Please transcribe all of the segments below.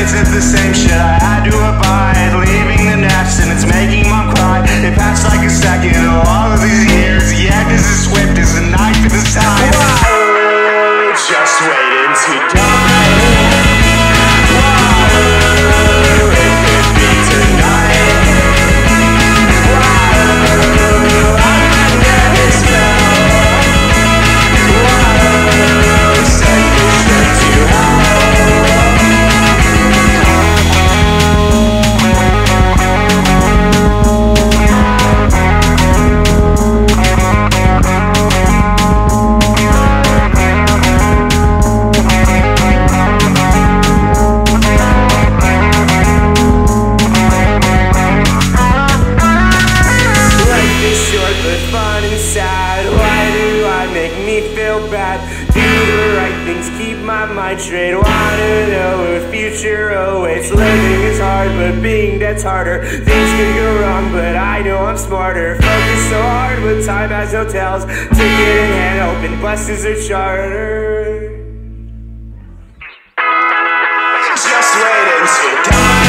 kids at the same shit. I had to abide, leaving the nest, and it's making mom cry. It passed like a second of all of these years. The end is as swift as the knife in the side. Whoa, just waiting to die. Whoa, it could be tonight. Whoa, I'm under this spell. Whoa, send me straight to hell. Do the right things, keep my mind straight. Wanna know if future awaits. Living is hard, but being dead's harder. Things could go wrong, but I know I'm smarter. Focus so hard, but time has no tells. Ticket in hand, open buses or charter. Just waiting to die.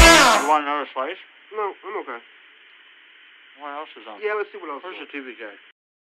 Another slice? No, I'm okay. What else is on? Yeah, let's see what else. Where's the TBK?